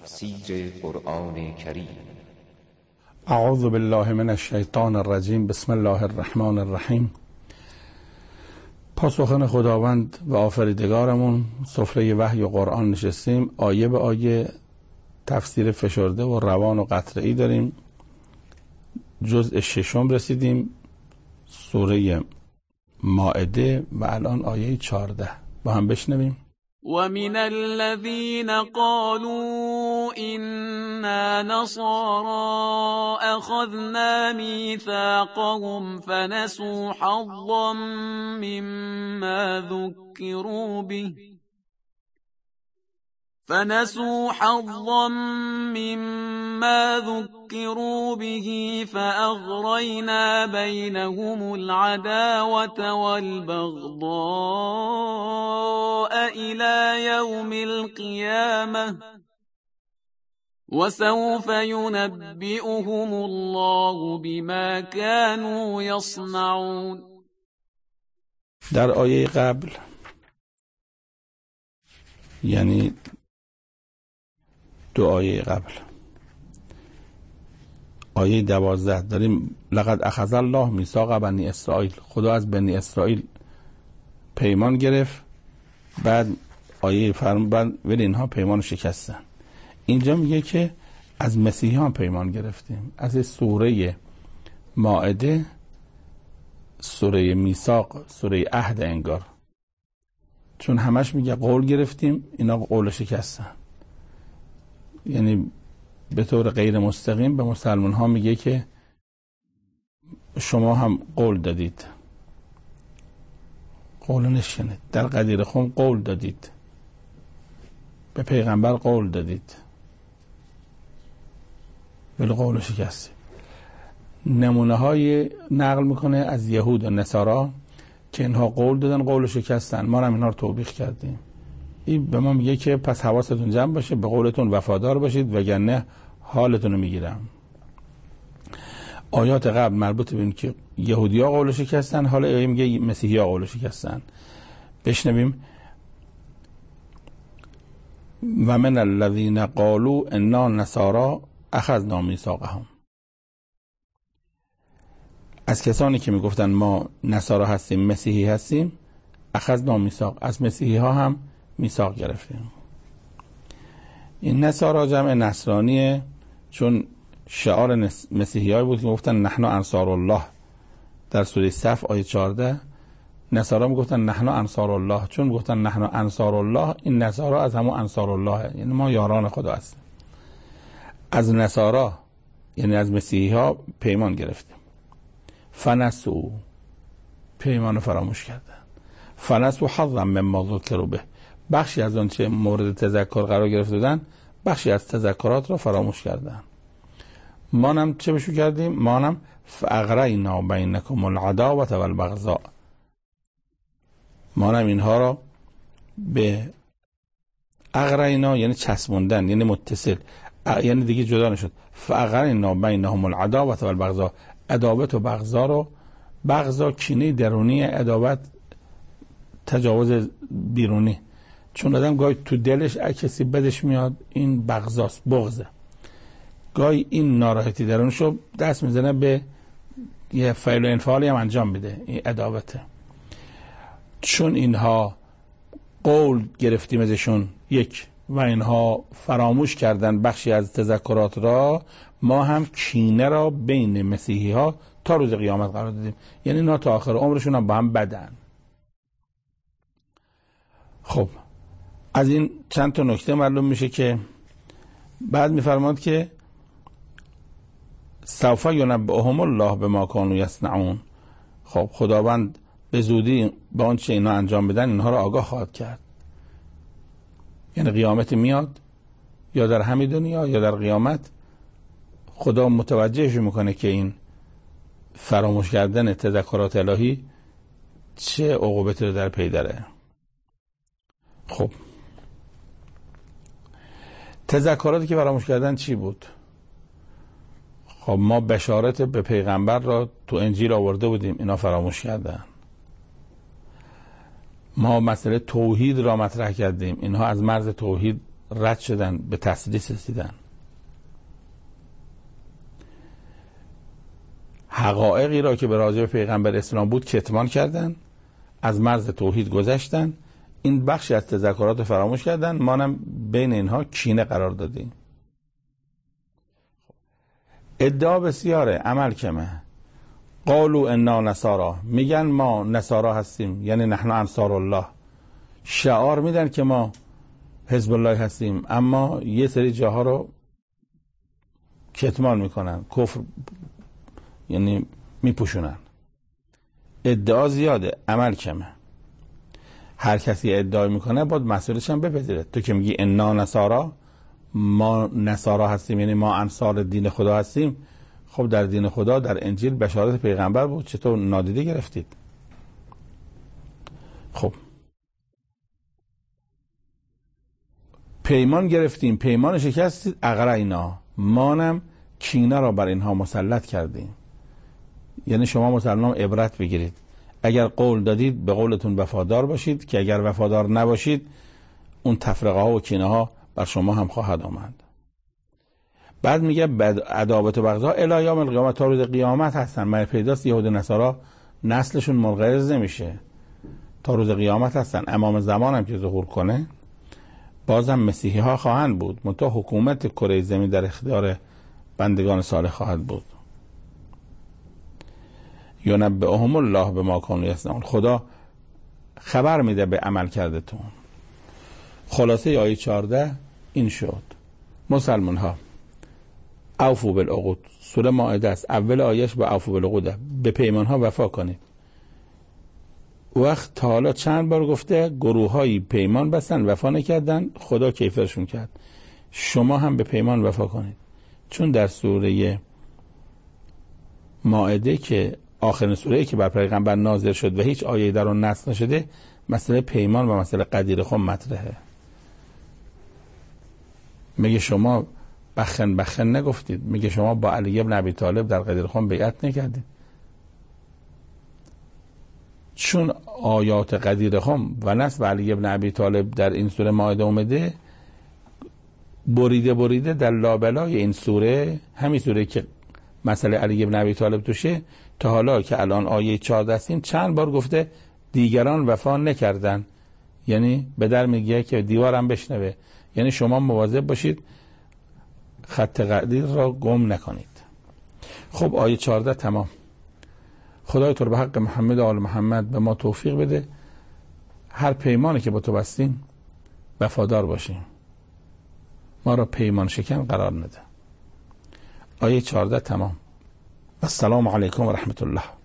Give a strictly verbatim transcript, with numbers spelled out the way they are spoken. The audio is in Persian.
تفسیر قرآن کریم. اعوذ بالله من الشیطان الرجیم. بسم الله الرحمن الرحیم. پاسخن خداوند و آفریدگارمون، سفره وحی و قرآن نشستیم، آیه به آیه تفسیر فشرده و روان و قطره‌ای داریم. جزء ششم رسیدیم، سوره مائده، و الان آیه چهارده با هم بشنویم. ومن الذين قالوا إنا نصارى أخذنا ميثاقهم فنسوا حظا مما ذكروا به فنسوا حظا مما ذكروا به فأغرينا بينهم العداوة والبغضاء إلى يوم القيامة وسوف ينبئهم الله بما كانوا يصنعون. در آیه قبل، یعنی دو آیه قبل، آیه دوازده داریم لقد اخذ الله میثاق بنی اسرائیل، خدا از بنی اسرائیل پیمان گرفت. بعد آیه فرمان ولی اینها پیمان شکستن. اینجا میگه که از مسیحیان پیمان گرفتیم. از سوره مائده، سوره میثاق، سوره عهد انگار، چون همش میگه قول گرفتیم، اینا قول شکستن. یعنی به طور غیر مستقیم به مسلمان ها میگه که شما هم قول دادید، قول نشکنید. در غدیر خم قول دادید، به پیغمبر قول دادید، ولی قول شکستید. نمونه های نقل میکنه از یهود و نصارا که اینها قول دادن، قول شکستن، ما هم اینها رو توبیخ کردیم. این به ما میگه که پس حواستون جمع باشه، به قولتون وفادار باشید وگرنه حالتون رو میگیرم. آیات قبل مربوط به این که یهودی ها قول شکستن، حالا آیه میگه مسیحی ها قول شکستن. بشنویم. و من الذین قالوا انا نصارا اخذنا میثاقهم. از کسانی که میگفتن ما نصارا هستیم، مسیحی هستیم، اخذنا میثاق، از مسیحی ها هم میثاق گرفتیم. این نصارا جمع نصرانیه، چون شعار مسیحی های بود که گفتن نحن انصار الله. در سوره صف آیه چهارده نصارا میگفتن نحن انصار الله، چون میگفتن نحن انصار الله، این نصارا از همون انصار الله، یعنی ما یاران خدا هستیم. از نصارا یعنی از مسیحی ها پیمان گرفتیم. فنسو، پیمان فراموش کردن. فنسو حظا مما ذکروا به، بخشی از آن چه مورد تذکر قرار گرفته بودن، بخشی از تذکرات را فراموش کردن. ما هم چه بشو کردیم؟ ما هم فاغرینا بینکم العداوة والبغضاء، ما هم اینها را به اغرینا یعنی چسبوندن، یعنی متصل، یعنی دیگه جدا نشد. فاغرینا بینهم العداوة والبغضاء، عداوت و بغضا رو، بغضا کینه درونی، عداوت تجاوز بیرونی. چون آدم گاهی تو دلش کسی بدش میاد، این بغضاست، بغضه. گاهی این ناراحتی درونشو دست میزنه به یه فعل و انفعالی هم انجام میده، این عداوته. چون اینها قول گرفتیم ازشون یک و اینها فراموش کردن بخشی از تذکرات را، ما هم کینه را بین مسیحی ها تا روز قیامت قرار دادیم. یعنی اینا تا آخر عمرشون هم با هم بدن. خب از این چند تا نکته معلوم میشه که بعد میفرماد که سوف ینبئهم الله بما کانوا یصنعون. خب خداوند به زودی به آنچه اینا انجام بدن اینها را آگاه خواهد کرد. یعنی قیامت میاد، یا در همین دنیا یا در قیامت، خدا متوجهش میکنه که این فراموش کردن تذکرات الهی چه عقوبتی رو در پی داره. خب تذکراتی که فراموش کردن چی بود؟ خب ما بشارت به پیغمبر را تو انجیل آورده بودیم، اینا فراموش کردن. ما مسئله توحید را مطرح کردیم، اینها از مرز توحید رد شدن، به تسلیس رسیدن. حقایقی را که به راجع به پیغمبر اسلام بود کتمان کردن، از مرز توحید گذشتن، این بخشی از تذکرات فراموش کردن، ما هم بین اینها کینه قرار دادیم. ادعا بسیاره، عمل کمه. قالوا انا نصارا، میگن ما نصارا هستیم، یعنی نحن انصار الله. شعار میدن که ما حزب الله هستیم، اما یه سری جاها رو کتمان میکنن، کفر یعنی میپوشونن. ادعا زیاده، عمل کمه. هر کسی ادعا میکنه باید مسئولش هم بپذیره. تو که میگی انا نصارا، ما نصارا هستیم یعنی ما انصار دین خدا هستیم، خب در دین خدا در انجیل بشارت پیغمبر بود، چطور نادیده گرفتید؟ خب پیمان گرفتیم، پیمان شکستید، اغرینا، مانم کینه را بر اینها مسلط کردیم. یعنی شما مسلمان عبرت بگیرید، اگر قول دادید به قولتون وفادار باشید، که اگر وفادار نباشید اون تفرقه ها و کینه ها بر شما هم خواهد آمد. بعد میگه عداوت و بغضا الی یوم القیامت، تا روز قیامت هستن. من پیداست یهود نصارا نسلشون منقرض نمیشه، تا روز قیامت هستن. امام زمان هم که ظهور کنه بازم مسیحی ها خواهند بود، منتها حکومت کره زمین در اختیار بندگان صالح خواهد بود. ینبئهم الله بما کانوا یصنعون، خدا خبر میده به عمل کردتون. خلاصه آیه چهارده این شد. مسلمان ها اوفوا بالعقود، سوره مائده است، اول آیهش با اوفوا بالعقود، به پیمان ها وفا کنید. وقت تا حالا چند بار گفته گروه هایی پیمان بستن وفا نکردن، خدا کیفرشون کرد. شما هم به پیمان وفا کنید، چون در سوره مائده که آخرین سوره‌ای که بر پیغمبر نازل شد و هیچ آیه‌ای در آن نص نشده، مسئله پیمان و مسئله غدیر خم مطرحه. میگه شما بخن بخن نگفتید، میگه شما با علی ابن ابی طالب در غدیر خم بیعت نکردید. چون آیات غدیر خم و نصب علی ابن ابی طالب در این سوره مائده اومده، بریده بریده در لابلای این سوره، همین سوره که مسئله علی ابن ابی طالب توشه، تا حالا که الان آیه چهارده هستیم چند بار گفته دیگران وفا نکردن، یعنی به در میگه که دیوارم بشنوه. یعنی شما مواظب باشید خط غدیر را گم نکنید. خب آیه چهارده تمام. خدای تو رو به حق محمد و آل محمد به ما توفیق بده، هر پیمانی که با تو بستیم وفادار باشیم، ما را پیمان شکن قرار نده. آیه چهارده تمام. السلام علیکم و رحمت الله.